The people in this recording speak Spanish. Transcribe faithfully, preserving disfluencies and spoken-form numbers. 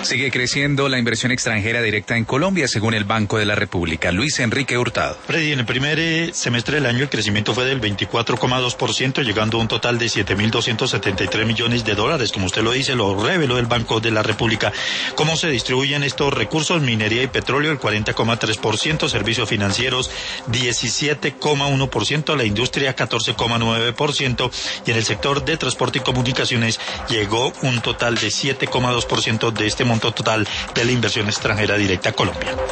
Sigue creciendo la inversión extranjera directa en Colombia, según el Banco de la República. Luis Enrique Hurtado. Freddy, en el primer eh, semestre del año el crecimiento fue del veinticuatro coma dos por ciento, llegando a un total de siete mil doscientos setenta y tres millones de dólares. Como usted lo dice, lo reveló el Banco de la República. ¿Cómo se distribuyen estos recursos? Minería y petróleo, el cuarenta coma tres por ciento, servicios financieros, diecisiete coma uno por ciento, la industria, catorce coma nueve por ciento, y en el sector de transporte y comunicaciones llegó un total de siete coma dos por ciento de este monto total de la inversión extranjera directa a Colombia.